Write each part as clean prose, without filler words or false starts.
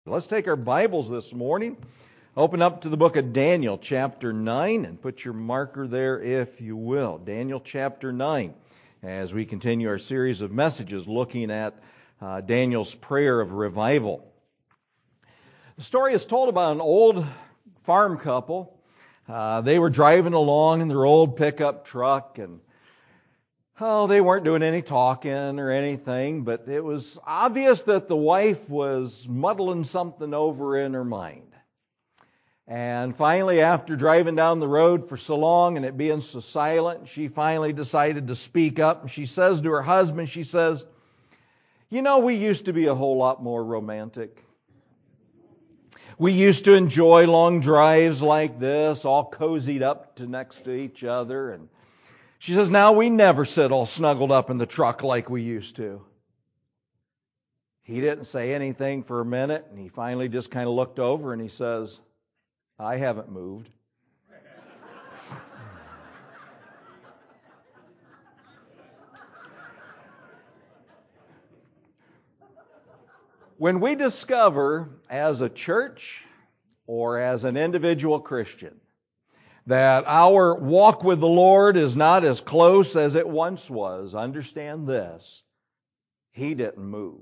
Let's take our Bibles this morning, open up to the book of Daniel, chapter 9, and put your marker there if you will. Daniel chapter 9, as we continue our series of messages looking at Daniel's prayer of revival. The story is told about an old farm couple. They were driving along in their old pickup truck, and they weren't doing any talking or anything, but it was obvious that the wife was muddling something over in her mind. And finally, after driving down the road for so long and it being so silent, she finally decided to speak up. And she says to her husband, she says, "You know, we used to be a whole lot more romantic. We used to enjoy long drives like this, all cozied up next to each other. And she says, now we never sit all snuggled up in the truck like we used to." He didn't say anything for a minute, and he finally just kind of looked over and he says, "I haven't moved." When we discover as a church or as an individual Christian that our walk with the Lord is not as close as it once was, understand this: He didn't move.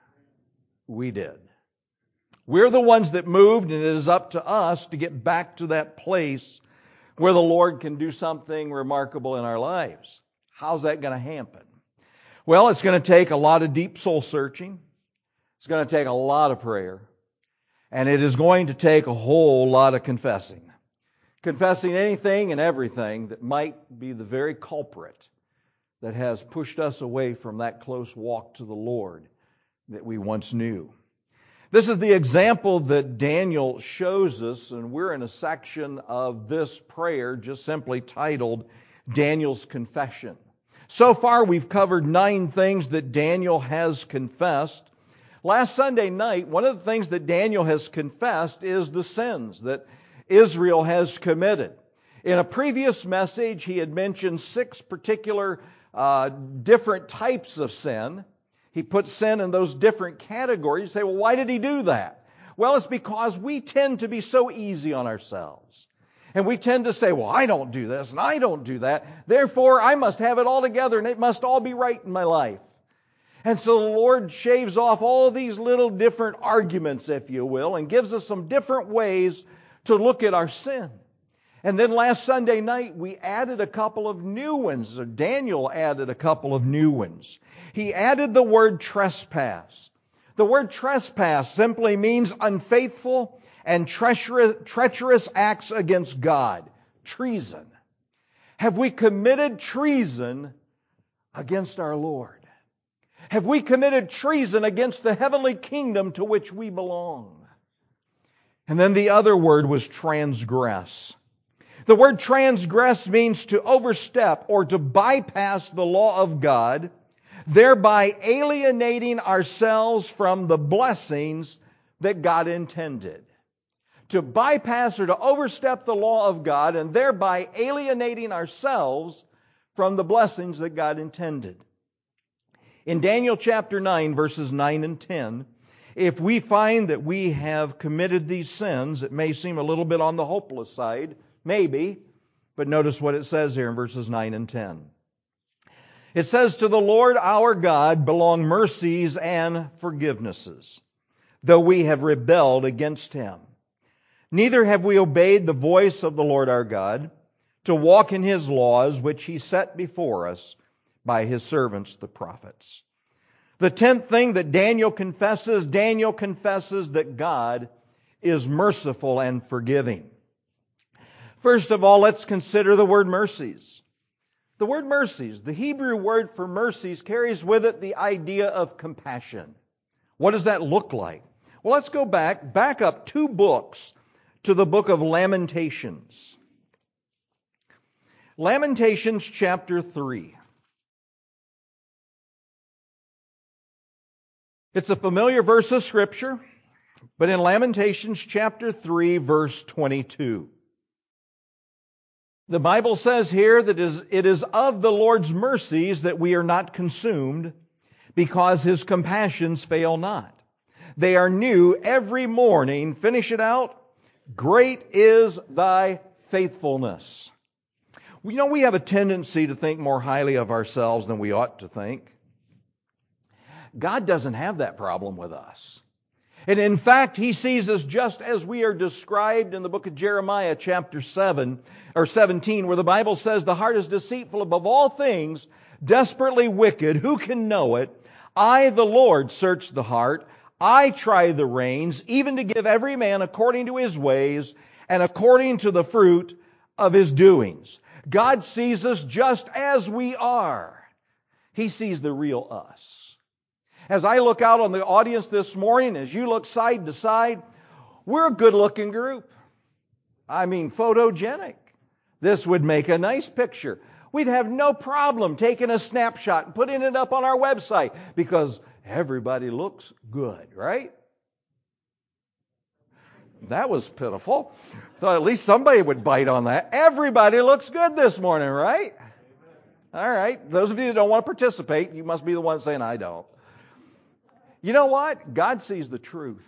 We did. We're the ones that moved, and it is up to us to get back to that place where the Lord can do something remarkable in our lives. How's that going to happen? Well, it's going to take a lot of deep soul searching. It's going to take a lot of prayer. And it is going to take a whole lot of confessing. Confessing anything and everything that might be the very culprit that has pushed us away from that close walk to the Lord that we once knew. This is the example that Daniel shows us, and we're in a section of this prayer just simply titled Daniel's Confession. So far we've covered 9 things that Daniel has confessed. Last Sunday night, one of the things that Daniel has confessed is the sins that Israel has committed. In a previous message, he had mentioned 6 particular different types of sin. He put sin in those different categories. You say, well, why did he do that? Well, it's because we tend to be so easy on ourselves. And we tend to say, well, I don't do this and I don't do that. Therefore, I must have it all together and it must all be right in my life. And so the Lord shaves off all these little different arguments, if you will, and gives us some different ways to look at our sin. And then last Sunday night, we added a couple of new ones. Or Daniel added a couple of new ones. He added the word trespass. The word trespass simply means unfaithful and treacherous acts against God. Treason. Have we committed treason against our Lord? Have we committed treason against the heavenly kingdom to which we belong? And then the other word was transgress. The word transgress means to overstep or to bypass the law of God, thereby alienating ourselves from the blessings that God intended. To bypass or to overstep the law of God and thereby alienating ourselves from the blessings that God intended. In Daniel chapter 9, verses 9 and 10, if we find that we have committed these sins, it may seem a little bit on the hopeless side, maybe, but notice what it says here in verses 9 and 10. It says, "To the Lord our God belong mercies and forgivenesses, though we have rebelled against Him. Neither have we obeyed the voice of the Lord our God, to walk in His laws, which He set before us by His servants the prophets." The 10th thing that Daniel confesses that God is merciful and forgiving. First of all, let's consider the word mercies. The word mercies, the Hebrew word for mercies, carries with it the idea of compassion. What does that look like? Well, let's go back up 2 books to the book of Lamentations. Lamentations chapter 3. It's a familiar verse of Scripture, but in Lamentations chapter 3, verse 22. The Bible says here that it is of the Lord's mercies that we are not consumed, because His compassions fail not. They are new every morning. Finish it out. Great is thy faithfulness. You know, we have a tendency to think more highly of ourselves than we ought to think. God doesn't have that problem with us. And in fact, He sees us just as we are described in the book of Jeremiah chapter 17, where the Bible says, the heart is deceitful above all things, desperately wicked. Who can know it? I, the Lord, search the heart. I try the reins, even to give every man according to his ways and according to the fruit of his doings. God sees us just as we are. He sees the real us. As I look out on the audience this morning, as you look side to side, we're a good-looking group. I mean, photogenic. This would make a nice picture. We'd have no problem taking a snapshot and putting it up on our website because everybody looks good, right? That was pitiful. Thought at least somebody would bite on that. Everybody looks good this morning, right? All right. Those of you that don't want to participate, you must be the one saying, I don't. You know what? God sees the truth.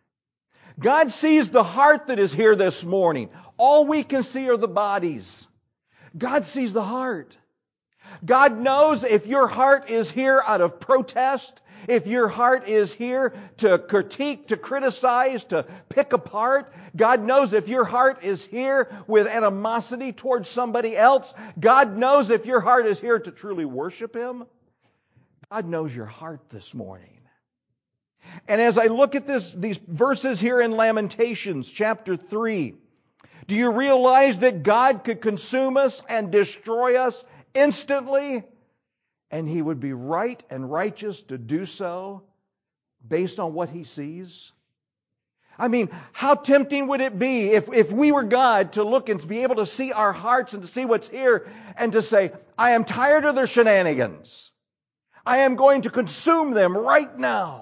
God sees the heart that is here this morning. All we can see are the bodies. God sees the heart. God knows if your heart is here out of protest, if your heart is here to critique, to criticize, to pick apart. God knows if your heart is here with animosity towards somebody else. God knows if your heart is here to truly worship Him. God knows your heart this morning. And as I look at these verses here in Lamentations chapter 3, do you realize that God could consume us and destroy us instantly? And He would be right and righteous to do so based on what He sees? I mean, how tempting would it be if we were God to look and to be able to see our hearts and to see what's here and to say, I am tired of their shenanigans. I am going to consume them right now.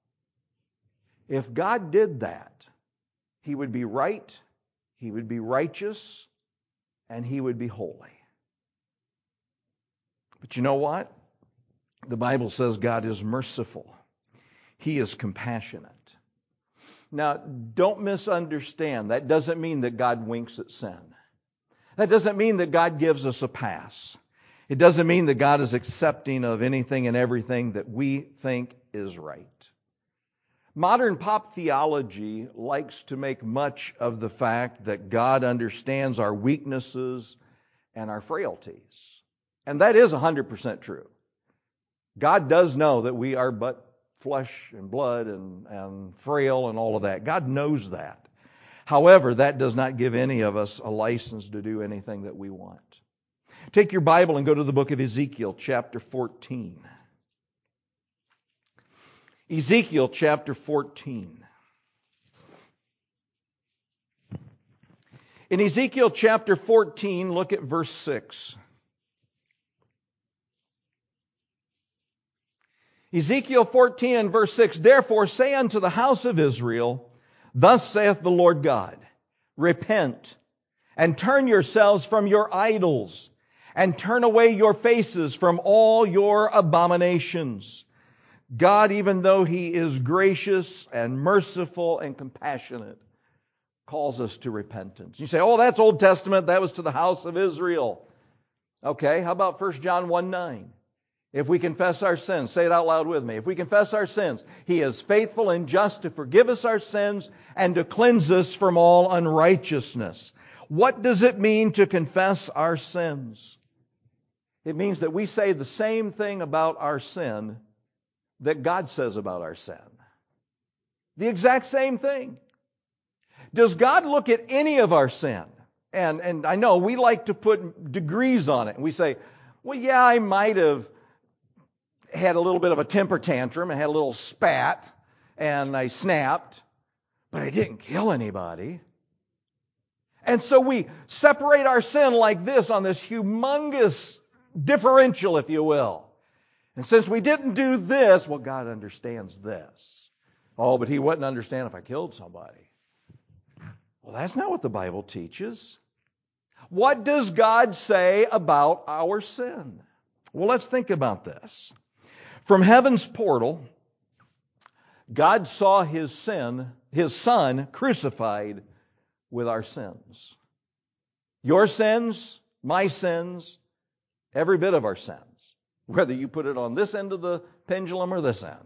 If God did that, He would be right, He would be righteous, and He would be holy. But you know what? The Bible says God is merciful. He is compassionate. Now, don't misunderstand. That doesn't mean that God winks at sin. That doesn't mean that God gives us a pass. It doesn't mean that God is accepting of anything and everything that we think is right. Modern pop theology likes to make much of the fact that God understands our weaknesses and our frailties. And that is 100% true. God does know that we are but flesh and blood and frail and all of that. God knows that. However, that does not give any of us a license to do anything that we want. Take your Bible and go to the book of Ezekiel, chapter 14. Ezekiel chapter 14. In Ezekiel chapter 14, look at verse 6. Ezekiel 14 and verse 6, Therefore say unto the house of Israel, Thus saith the Lord God, Repent, and turn yourselves from your idols, and turn away your faces from all your abominations. God, even though He is gracious and merciful and compassionate, calls us to repentance. You say, oh, that's Old Testament. That was to the house of Israel. Okay, how about 1 John 1:9? If we confess our sins, say it out loud with me. If we confess our sins, He is faithful and just to forgive us our sins and to cleanse us from all unrighteousness. What does it mean to confess our sins? It means that we say the same thing about our sin that God says about our sin. The exact same thing. Does God look at any of our sin? And I know we like to put degrees on it. And we say, well, yeah, I might have had a little bit of a temper tantrum and had a little spat and I snapped, but I didn't kill anybody. And so we separate our sin like this on this humongous differential, if you will. And since we didn't do this, well, God understands this. Oh, but He wouldn't understand if I killed somebody. Well, that's not what the Bible teaches. What does God say about our sin? Well, let's think about this. From heaven's portal, God saw His Son crucified with our sins. Your sins, my sins, every bit of our sins. Whether you put it on this end of the pendulum or this end.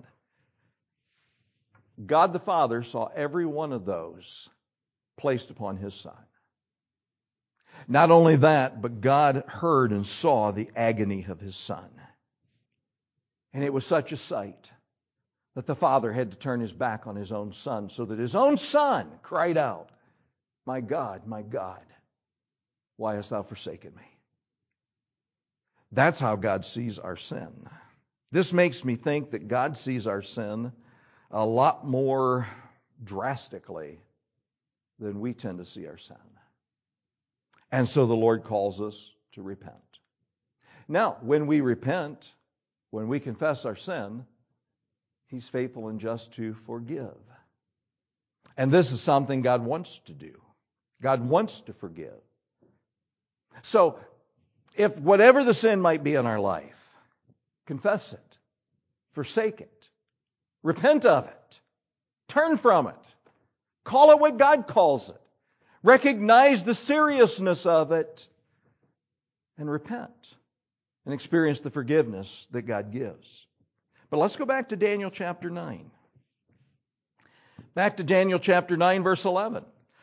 God the Father saw every one of those placed upon His Son. Not only that, but God heard and saw the agony of His Son. And it was such a sight that the Father had to turn His back on His own Son, so that His own Son cried out, my God, why hast Thou forsaken me? That's how God sees our sin. This makes me think that God sees our sin a lot more drastically than we tend to see our sin. And so the Lord calls us to repent. Now, when we repent, when we confess our sin, He's faithful and just to forgive. And this is something God wants to do. God wants to forgive. So, if whatever the sin might be in our life, confess it, forsake it, repent of it, turn from it, call it what God calls it, recognize the seriousness of it, and repent and experience the forgiveness that God gives. But let's go back to Daniel chapter 9. Back to Daniel chapter 9, verse 11.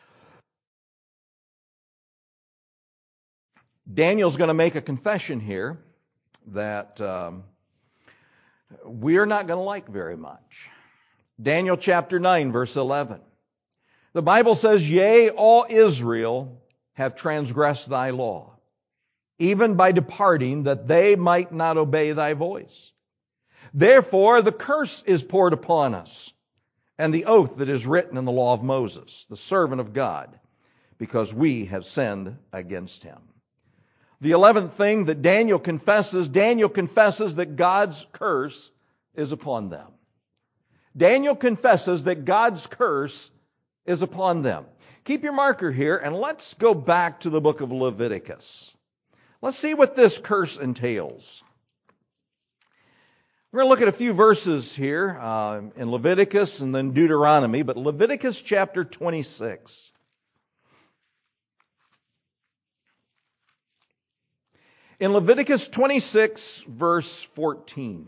Daniel's going to make a confession here that we're not going to like very much. Daniel chapter 9, verse 11. The Bible says, yea, all Israel have transgressed thy law, even by departing, that they might not obey thy voice. Therefore the curse is poured upon us, and the oath that is written in the law of Moses, the servant of God, because we have sinned against him. The 11th thing that Daniel confesses that God's curse is upon them. Daniel confesses that God's curse is upon them. Keep your marker here, and let's go back to the book of Leviticus. Let's see what this curse entails. We're going to look at a few verses here in Leviticus and then Deuteronomy, but Leviticus chapter 26. In Leviticus 26, verse 14.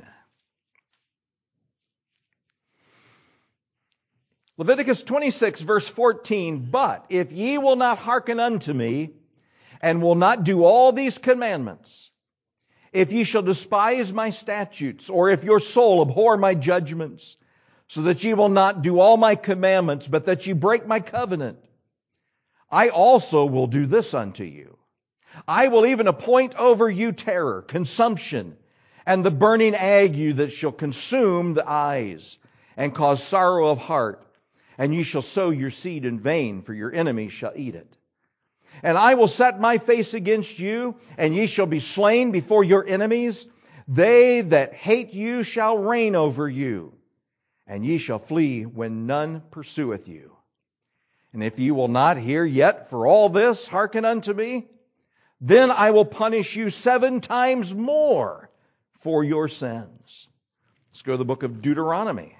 Leviticus 26, verse 14, but if ye will not hearken unto me, and will not do all these commandments, if ye shall despise my statutes, or if your soul abhor my judgments, so that ye will not do all my commandments, but that ye break my covenant, I also will do this unto you. I will even appoint over you terror, consumption, and the burning ague that shall consume the eyes, and cause sorrow of heart. And ye shall sow your seed in vain, for your enemies shall eat it. And I will set my face against you, and ye shall be slain before your enemies. They that hate you shall reign over you, and ye shall flee when none pursueth you. And if ye will not hear yet for all this, hearken unto me, then I will punish you 7 times more for your sins. Let's go to the book of Deuteronomy.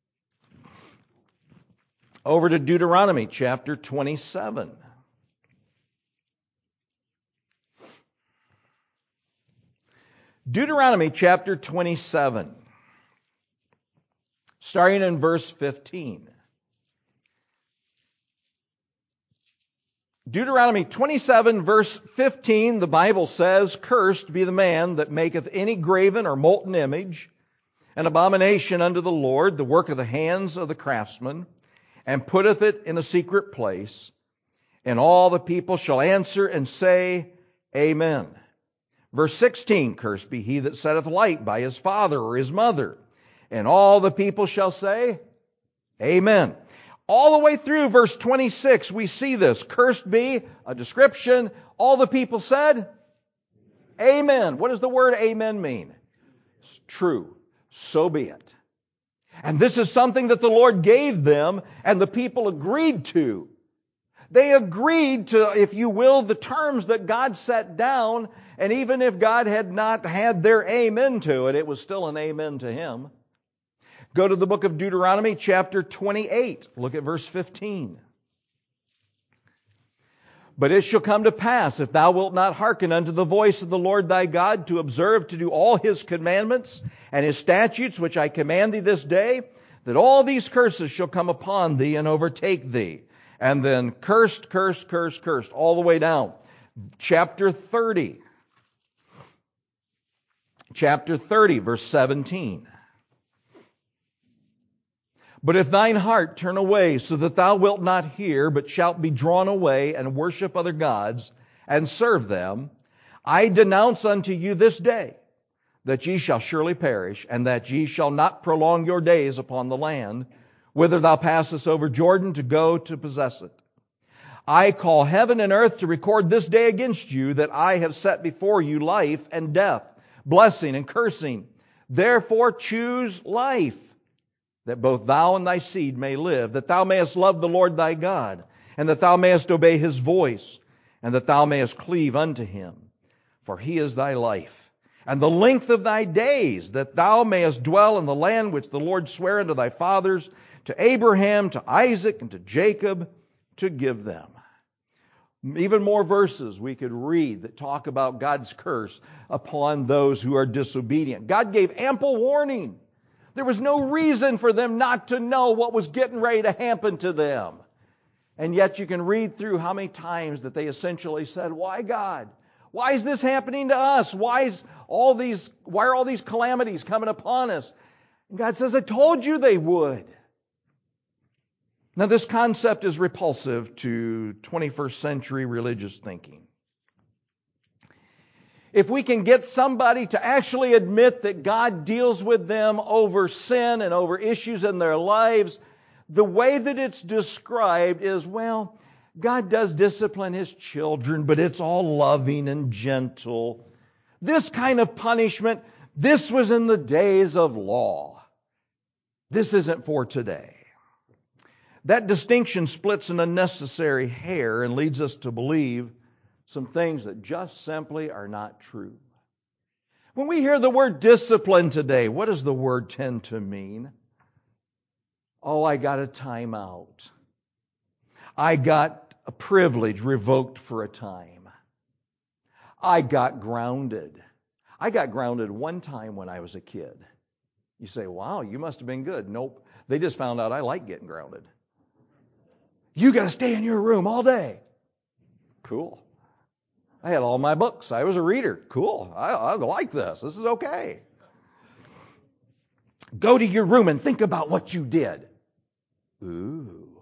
Over to Deuteronomy chapter 27. Deuteronomy chapter 27, starting in verse 15. Deuteronomy 27, verse 15, the Bible says, cursed be the man that maketh any graven or molten image, an abomination unto the Lord, the work of the hands of the craftsman, and putteth it in a secret place. And all the people shall answer and say, Amen. Verse 16, cursed be he that setteth light by his father or his mother. And all the people shall say, Amen. All the way through verse 26, we see this. Cursed be, a description. All the people said, Amen. What does the word amen mean? It's true. So be it. And this is something that the Lord gave them and the people agreed to. They agreed to, if you will, the terms that God set down. And even if God had not had their amen to it, it was still an amen to Him. Go to the book of Deuteronomy chapter 28. Look at verse 15. But it shall come to pass, if thou wilt not hearken unto the voice of the Lord thy God, to observe to do all His commandments and His statutes, which I command thee this day, that all these curses shall come upon thee and overtake thee. And then cursed, cursed, cursed, cursed, all the way down. Chapter 30. Chapter 30, verse 17. But if thine heart turn away, so that thou wilt not hear, but shalt be drawn away and worship other gods, and serve them, I denounce unto you this day, that ye shall surely perish, and that ye shall not prolong your days upon the land, whither thou passest over Jordan to go to possess it. I call heaven and earth to record this day against you, that I have set before you life and death, blessing and cursing. Therefore choose life, that both thou and thy seed may live, that thou mayest love the Lord thy God, and that thou mayest obey His voice, and that thou mayest cleave unto Him. For He is thy life, and the length of thy days, that thou mayest dwell in the land which the Lord sware unto thy fathers, to Abraham, to Isaac, and to Jacob, to give them. Even more verses we could read that talk about God's curse upon those who are disobedient. God gave ample warning. There was no reason for them not to know what was getting ready to happen to them. And yet you can read through how many times that they essentially said, "Why, God? Why is this happening to us? Why are all these calamities coming upon us?" And God says, "I told you they would." Now this concept is repulsive to 21st century religious thinking. If we can get somebody to actually admit that God deals with them over sin and over issues in their lives, the way that it's described is, well, God does discipline His children, but it's all loving and gentle. This kind of punishment, this was in the days of law. This isn't for today. That distinction splits an unnecessary hair and leads us to believe some things that just simply are not true. When we hear the word discipline today, what does the word tend to mean? Oh, I got a timeout. I got a privilege revoked for a time. I got grounded. I got grounded one time when I was a kid. You say, "Wow, you must have been good." Nope. They just found out I like getting grounded. "You got to stay in your room all day." Cool. I had all my books. I was a reader. Cool. I like this. This is okay. "Go to your room and think about what you did." Ooh.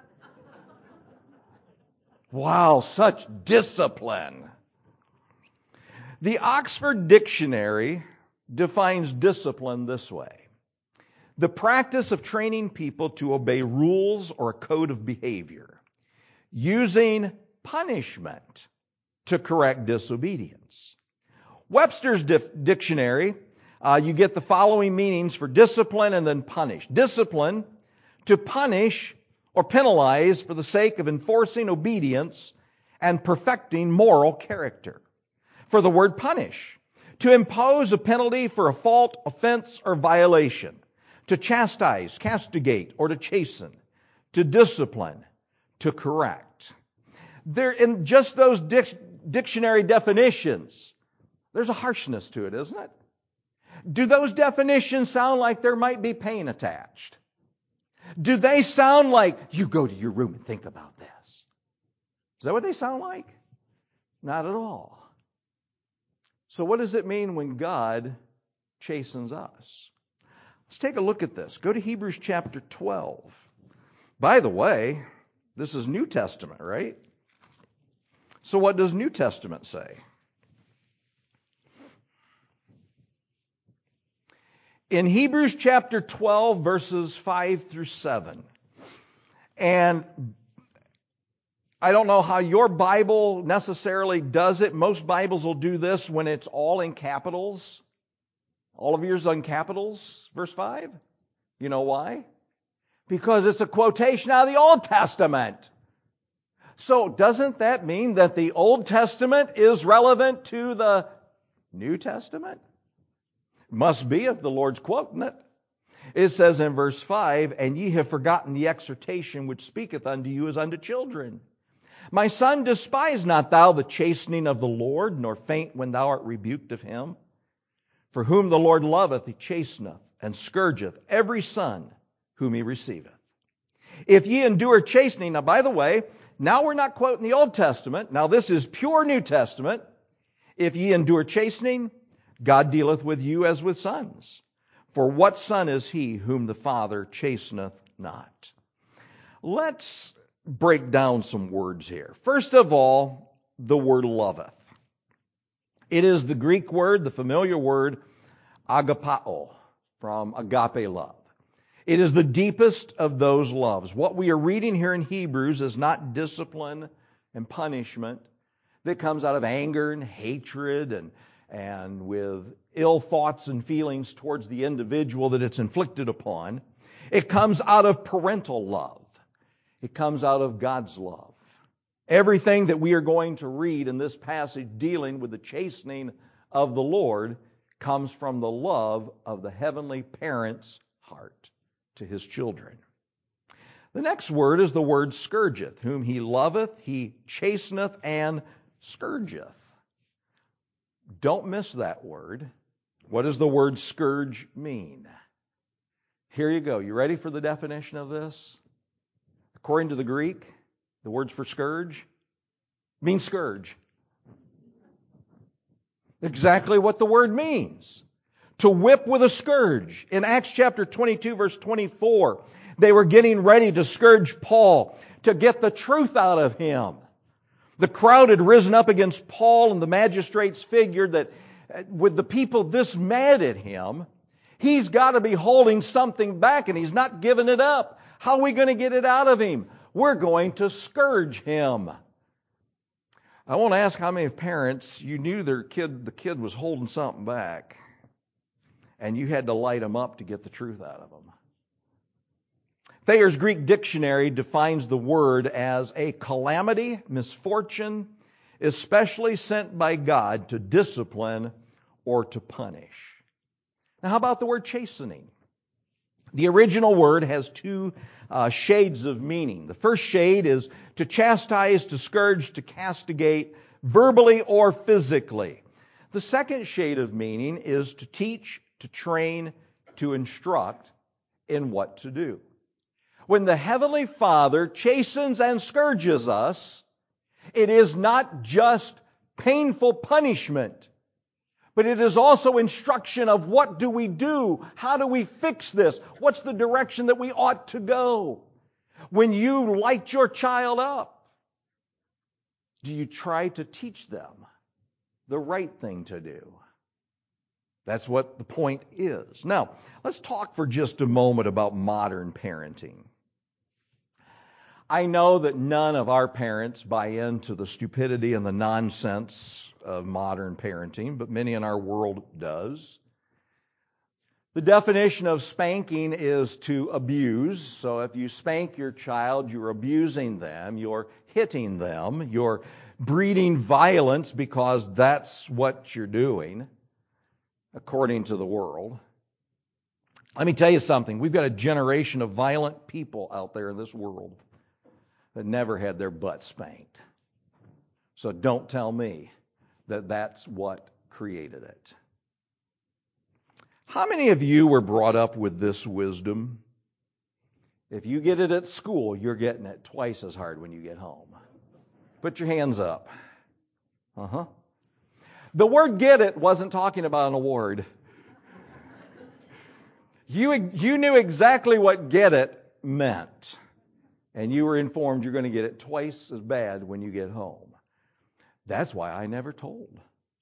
Wow, such discipline. The Oxford Dictionary defines discipline this way: the practice of training people to obey rules or a code of behavior, using punishment to correct disobedience. Webster's dictionary, you get the following meanings for discipline and then punish. Discipline, to punish or penalize for the sake of enforcing obedience and perfecting moral character. For the word punish, to impose a penalty for a fault, offense, or violation. To chastise, castigate, or to chasten. To discipline, to correct. There, in just those dictionary definitions, there's a harshness to it, isn't it? Do those definitions sound like there might be pain attached? Do they sound like, "You go to your room and think about this"? Is that what they sound like? Not at all. So what does it mean when God chastens us? Let's take a look at this. Go to Hebrews chapter 12. By the way, this is New Testament, right? So what does New Testament say? In Hebrews chapter 12, verses 5 through 7. And I don't know how your Bible necessarily does it. Most Bibles will do this when it's all in capitals. All of yours in capitals, verse 5. You know why? Because it's a quotation out of the Old Testament. So doesn't that mean that the Old Testament is relevant to the New Testament? Must be if the Lord's quoting it. It says in verse 5, "And ye have forgotten the exhortation which speaketh unto you as unto children. My son, despise not thou the chastening of the Lord, nor faint when thou art rebuked of him. For whom the Lord loveth, he chasteneth, and scourgeth every son whom he receiveth. If ye endure chastening," now by the way, now we're not quoting the Old Testament. Now this is pure New Testament. "If ye endure chastening, God dealeth with you as with sons. For what son is he whom the Father chasteneth not?" Let's break down some words here. First of all, the word loveth. It is the Greek word, the familiar word, agapao, from agape love. It is the deepest of those loves. What we are reading here in Hebrews is not discipline and punishment that comes out of anger and hatred and with ill thoughts and feelings towards the individual that it's inflicted upon. It comes out of parental love. It comes out of God's love. Everything that we are going to read in this passage dealing with the chastening of the Lord comes from the love of the heavenly parent's heart to his children. The next word is the word scourgeth. "Whom he loveth, he chasteneth and scourgeth." Don't miss that word. What does the word scourge mean? Here you go. You ready for the definition of this? According to the Greek, the words for scourge means scourge. Exactly what the word means. To whip with a scourge. In Acts chapter 22, verse 24, they were getting ready to scourge Paul to get the truth out of him. The crowd had risen up against Paul, and the magistrates figured that with the people this mad at him, he's got to be holding something back, and he's not giving it up. How are we going to get it out of him? We're going to scourge him. I won't ask how many parents you knew the kid was holding something back, and you had to light him up to get the truth out of him. Thayer's Greek dictionary defines the word as a calamity, misfortune, especially sent by God to discipline or to punish. Now, how about the word chastening? The original word has two shades of meaning. The first shade is to chastise, to scourge, to castigate, verbally or physically. The second shade of meaning is to teach, to train, to instruct in what to do. When the Heavenly Father chastens and scourges us, it is not just painful punishment, but it is also instruction of what do we do? How do we fix this? What's the direction that we ought to go? When you light your child up, do you try to teach them the right thing to do? That's what the point is. Now, let's talk for just a moment about modern parenting. I know that none of our parents buy into the stupidity and the nonsense of modern parenting, but many in our world does. The definition of spanking is to abuse. So if you spank your child, you're abusing them, you're hitting them, you're breeding violence because that's what you're doing, according to the world. Let me tell you something. We've got a generation of violent people out there in this world that never had their butt spanked. So don't tell me that that's what created it. How many of you were brought up with this wisdom? If you get it at school, you're getting it twice as hard when you get home. Put your hands up. The word "get it" wasn't talking about an award. You knew exactly what "get it" meant. And you were informed you're going to get it twice as bad when you get home. That's why I never told.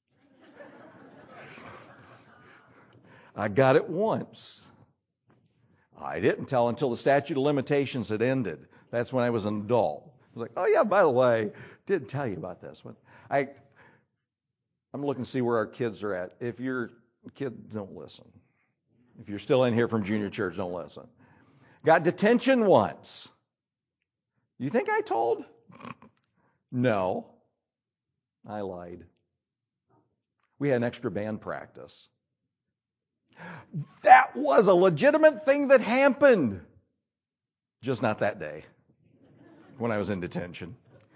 I got it once. I didn't tell until the statute of limitations had ended. That's when I was an adult. I was like, oh yeah, by the way, didn't tell you about this one. I'm looking to see where our kids are at. If you're a kid, don't listen. If you're still in here from junior church, don't listen. Got detention once. You think I told? No. I lied. We had an extra band practice. That was a legitimate thing that happened. Just not that day when I was in detention.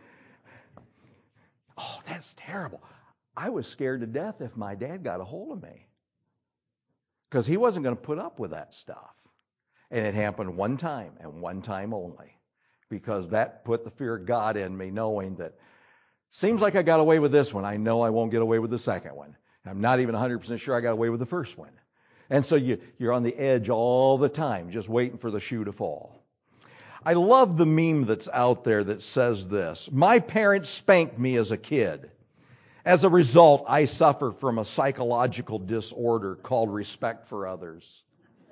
Oh, that's terrible. I was scared to death if my dad got a hold of me, because he wasn't going to put up with that stuff. And it happened one time and one time only, because that put the fear of God in me, knowing that seems like I got away with this one. I know I won't get away with the second one. I'm not even 100% sure I got away with the first one. And so you're on the edge all the time, just waiting for the shoe to fall. I love the meme that's out there that says this: my parents spanked me as a kid. As a result, I suffer from a psychological disorder called respect for others.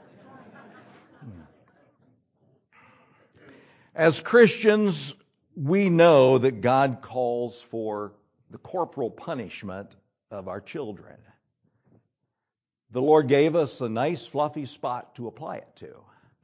As Christians, we know that God calls for the corporal punishment of our children. The Lord gave us a nice fluffy spot to apply it to,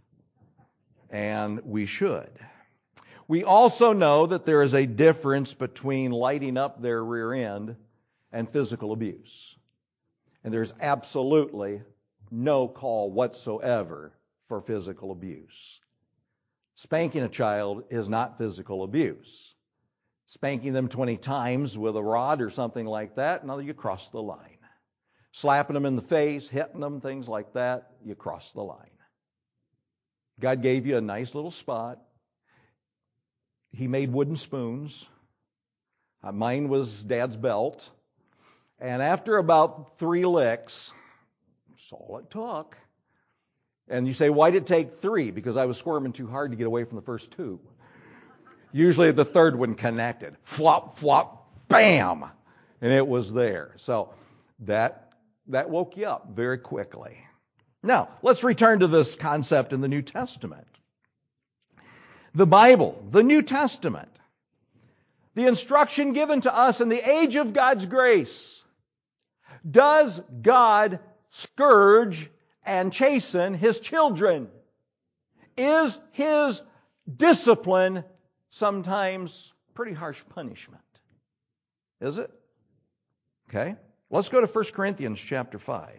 and we should. We also know that there is a difference between lighting up their rear end and physical abuse. And there's absolutely no call whatsoever for physical abuse. Spanking a child is not physical abuse. Spanking them 20 times with a rod or something like that, now you cross the line. Slapping them in the face, hitting them, things like that, you cross the line. God gave you a nice little spot. He made wooden spoons. Mine was Dad's belt. And after about 3 licks, that's all it took. And you say, why did it take 3? Because I was squirming too hard to get away from the first 2. Usually the third one connected. Flop, flop, bam! And it was there. So that woke you up very quickly. Now, let's return to this concept in the New Testament. The Bible, the New Testament, the instruction given to us in the age of God's grace. Does God scourge and chasten His children? Is His discipline sometimes pretty harsh punishment? Is it? Okay. Let's go to 1 Corinthians chapter 5.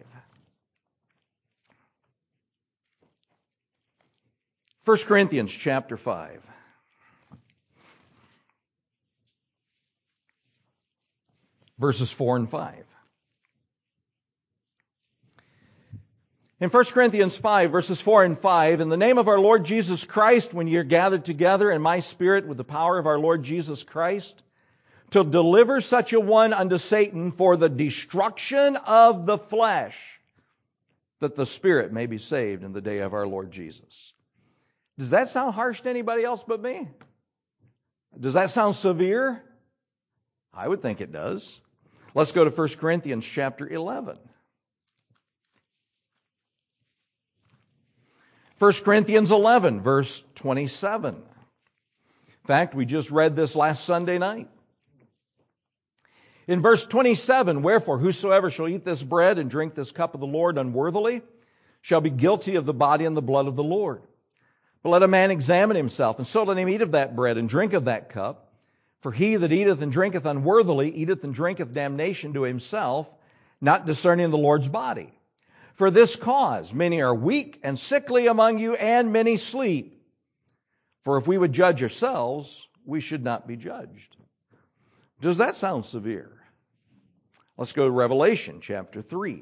1 Corinthians chapter 5. Verses 4 and 5. In 1 Corinthians 5, verses 4 and 5, in the name of our Lord Jesus Christ, when you're gathered together in my spirit with the power of our Lord Jesus Christ, to deliver such a one unto Satan for the destruction of the flesh, that the spirit may be saved in the day of our Lord Jesus. Does that sound harsh to anybody else but me? Does that sound severe? I would think it does. Let's go to 1 Corinthians chapter 11. 1 Corinthians 11, verse 27. In fact, we just read this last Sunday night. In verse 27, wherefore, whosoever shall eat this bread and drink this cup of the Lord unworthily shall be guilty of the body and the blood of the Lord. But let a man examine himself, and so let him eat of that bread and drink of that cup. For he that eateth and drinketh unworthily eateth and drinketh damnation to himself, not discerning the Lord's body. For this cause many are weak and sickly among you, and many sleep. For if we would judge ourselves, we should not be judged. Does that sound severe? Let's go to Revelation chapter 3.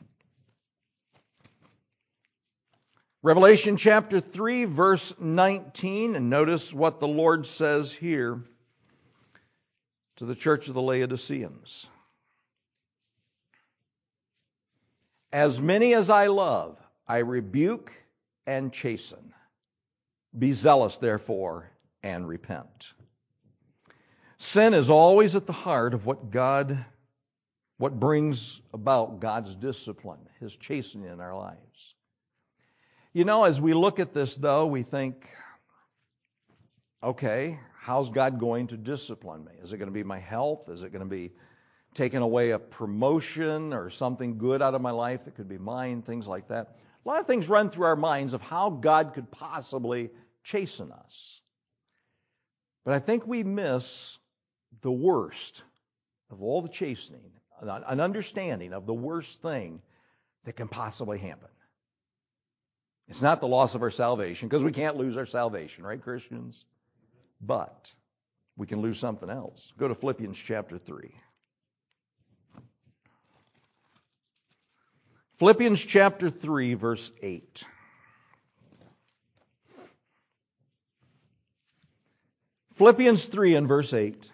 Revelation chapter 3, verse 19, and notice what the Lord says here to the church of the Laodiceans. As many as I love, I rebuke and chasten. Be zealous, therefore, and repent. Sin is always at the heart of what brings about God's discipline, His chastening in our lives. You know, as we look at this, though, we think, okay, how's God going to discipline me? Is it going to be my health? Is it going to be taking away a promotion or something good out of my life that could be mine? Things like that. A lot of things run through our minds of how God could possibly chasten us. But I think we miss the worst of all the chastening, an understanding of the worst thing that can possibly happen. It's not the loss of our salvation, because we can't lose our salvation, right, Christians? But we can lose something else. Go to Philippians chapter 3. Philippians chapter 3, verse 8. Philippians 3 and verse 8.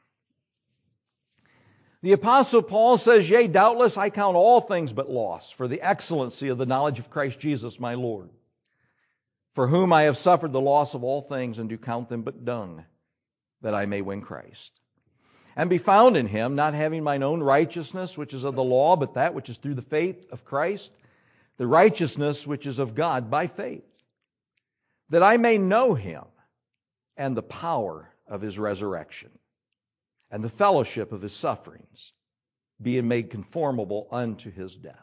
The Apostle Paul says, "Yea, doubtless I count all things but loss for the excellency of the knowledge of Christ Jesus my Lord, for whom I have suffered the loss of all things, and do count them but dung, that I may win Christ, and be found in Him, not having mine own righteousness, which is of the law, but that which is through the faith of Christ, the righteousness which is of God by faith, that I may know Him, and the power of His resurrection, and the fellowship of His sufferings, being made conformable unto His death."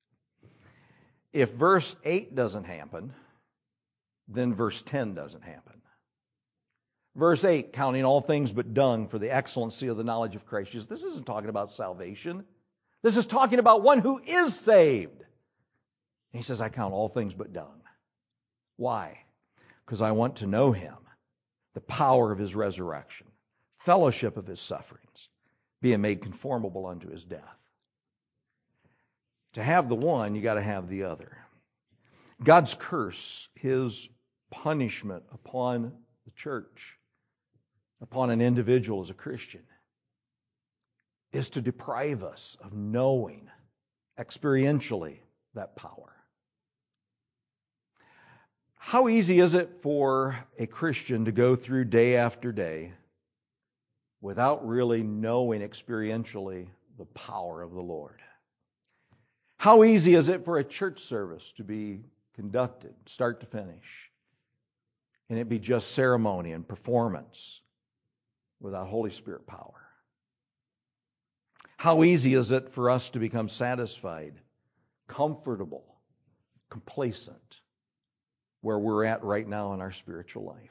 If verse 8 doesn't happen, then verse 10 doesn't happen. Verse 8, counting all things but dung for the excellency of the knowledge of Christ Jesus. This isn't talking about salvation. This is talking about one who is saved. He says, I count all things but dung. Why? Because I want to know Him, the power of His resurrection, fellowship of His sufferings, being made conformable unto His death. To have the one, you got to have the other. God's curse, His punishment upon the church, upon an individual as a Christian, is to deprive us of knowing experientially that power. How easy is it for a Christian to go through day after day without really knowing experientially the power of the Lord? How easy is it for a church service to be conducted, start to finish, and it be just ceremony and performance without Holy Spirit power? How easy is it for us to become satisfied, comfortable, complacent, where we're at right now in our spiritual life?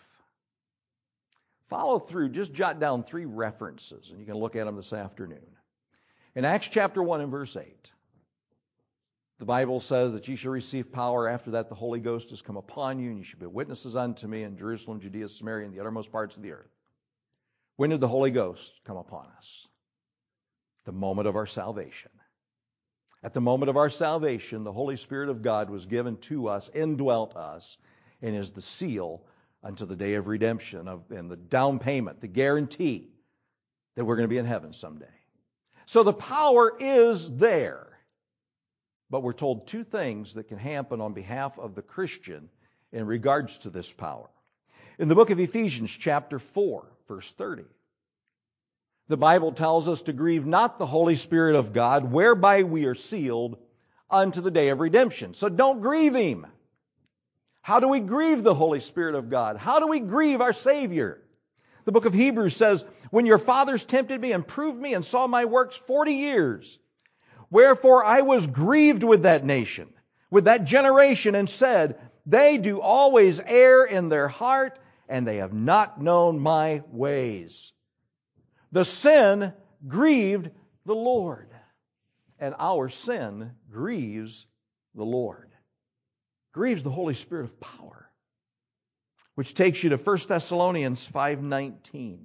Follow through. Just jot down 3 references, and you can look at them this afternoon. In Acts chapter 1 and verse 8, the Bible says that ye shall receive power. After that the Holy Ghost has come upon you, and you shall be witnesses unto me in Jerusalem, Judea, Samaria, and the uttermost parts of the earth. When did the Holy Ghost come upon us? The moment of our salvation. At the moment of our salvation, the Holy Spirit of God was given to us, indwelt us, and is the seal unto the day of redemption, and the down payment, the guarantee that we're going to be in heaven someday. So the power is there. But we're told 2 things that can happen on behalf of the Christian in regards to this power. In the book of Ephesians chapter 4, verse 30, the Bible tells us to grieve not the Holy Spirit of God, whereby we are sealed unto the day of redemption. So don't grieve Him. How do we grieve the Holy Spirit of God? How do we grieve our Savior? The book of Hebrews says, when your fathers tempted me and proved me and saw my works 40 years, wherefore I was grieved with that nation, with that generation, and said, they do always err in their heart, and they have not known my ways. The sin grieved the Lord, and our sin grieves the Lord. Grieves the Holy Spirit of power. Which takes you to 1 Thessalonians 5:19.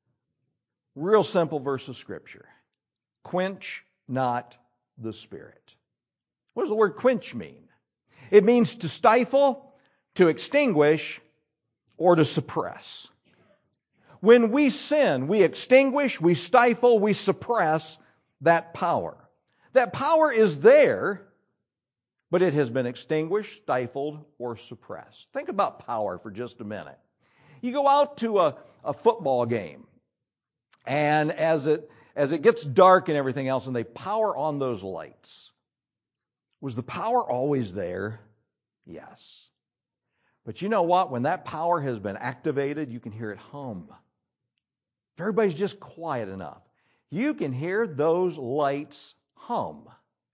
Real simple verse of Scripture. Quench not the Spirit. What does the word quench mean? It means to stifle, to extinguish, or to suppress. When we sin, we extinguish, we stifle, we suppress that power. That power is there, but it has been extinguished, stifled, or suppressed. Think about power for just a minute. You go out to a football game, and as it gets dark and everything else, and they power on those lights. Was the power always there? Yes. But you know what? When that power has been activated, you can hear it hum. If everybody's just quiet enough, you can hear those lights hum.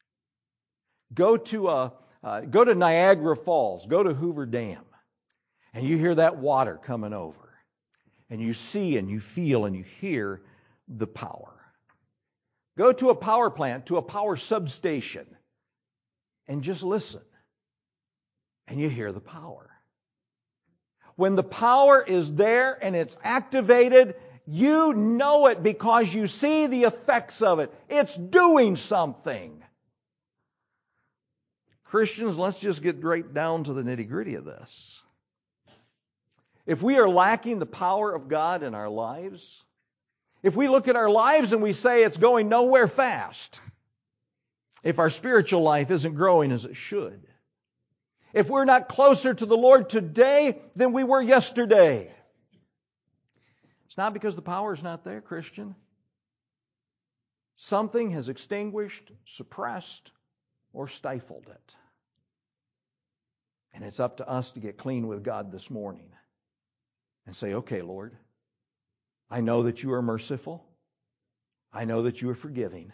Go to Niagara Falls, go to Hoover Dam, and you hear that water coming over. And you see and you feel and you hear the power. Go to a power plant, to a power substation, and just listen. And you hear the power. When the power is there and it's activated, you know it because you see the effects of it. It's doing something. Christians, let's just get right down to the nitty-gritty of this. If we are lacking the power of God in our lives, if we look at our lives and we say it's going nowhere fast, if our spiritual life isn't growing as it should, if we're not closer to the Lord today than we were yesterday, it's not because the power is not there, Christian. Something has extinguished, suppressed, or stifled it. And it's up to us to get clean with God this morning and say, okay, Lord, I know that you are merciful. I know that you are forgiving.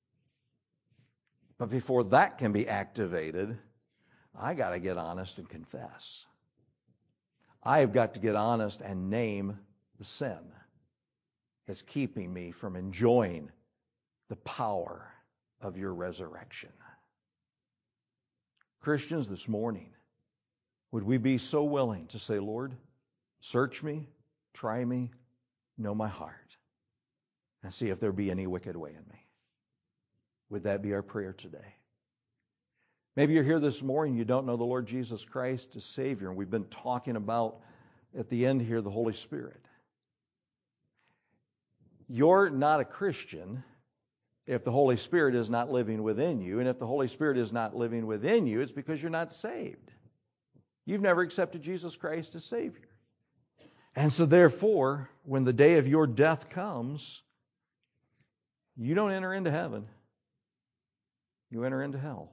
But before that can be activated, I got to get honest and confess. I have got to get honest and name the sin that's keeping me from enjoying the power of your resurrection. Christians, this morning, would we be so willing to say, Lord, search me, try me, know my heart, and see if there be any wicked way in me? Would that be our prayer today? Maybe you're here this morning, you don't know the Lord Jesus Christ as Savior, and we've been talking about, at the end here, the Holy Spirit. You're not a Christian if the Holy Spirit is not living within you, and if the Holy Spirit is not living within you, it's because you're not saved. You've never accepted Jesus Christ as Savior. And so therefore, when the day of your death comes, you don't enter into heaven. You enter into hell.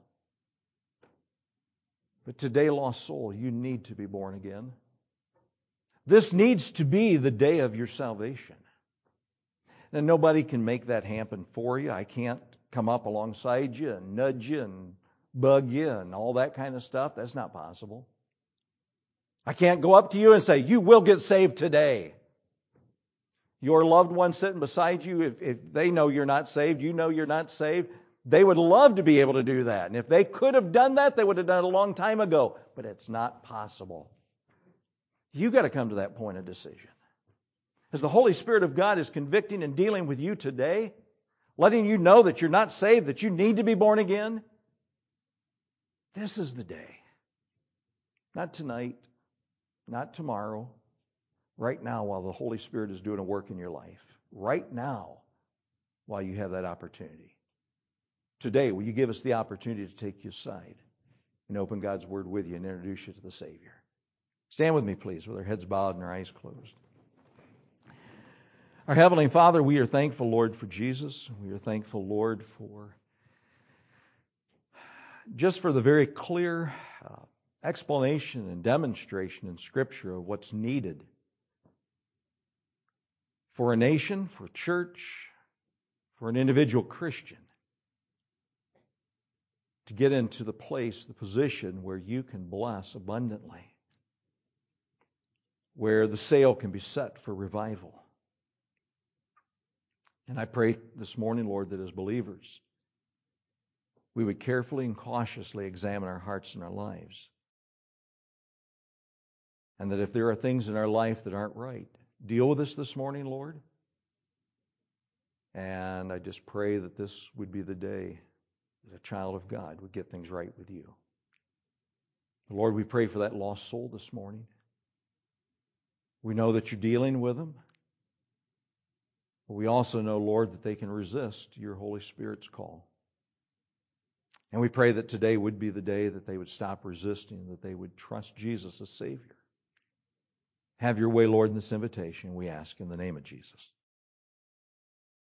But today, lost soul, you need to be born again. This needs to be the day of your salvation. And nobody can make that happen for you. I can't come up alongside you and nudge you and bug you and all that kind of stuff. That's not possible. I can't go up to you and say, you will get saved today. Your loved one sitting beside you, if they know you're not saved, you know you're not saved, they would love to be able to do that. And if they could have done that, they would have done it a long time ago. But it's not possible. You've got to come to that point of decision. As the Holy Spirit of God is convicting and dealing with you today, letting you know that you're not saved, that you need to be born again, this is the day. Not tonight, not tomorrow, right now while the Holy Spirit is doing a work in your life. Right now while you have that opportunity. Today, will you give us the opportunity to take you aside and open God's Word with you and introduce you to the Savior? Stand with me, please, with our heads bowed and our eyes closed. Our Heavenly Father, we are thankful, Lord, for Jesus. We are thankful, Lord, for just for the very clear explanation and demonstration in Scripture of what's needed for a nation, for a church, for an individual Christian to get into the place, the position where you can bless abundantly, where the sail can be set for revival. And I pray this morning, Lord, that as believers, we would carefully and cautiously examine our hearts and our lives. And that if there are things in our life that aren't right, deal with us this morning, Lord. And I just pray that this would be the day that a child of God would get things right with you. Lord, we pray for that lost soul this morning. We know that you're dealing with them. But we also know, Lord, that they can resist your Holy Spirit's call. And we pray that today would be the day that they would stop resisting, that they would trust Jesus as Savior. Have your way, Lord, in this invitation, we ask in the name of Jesus.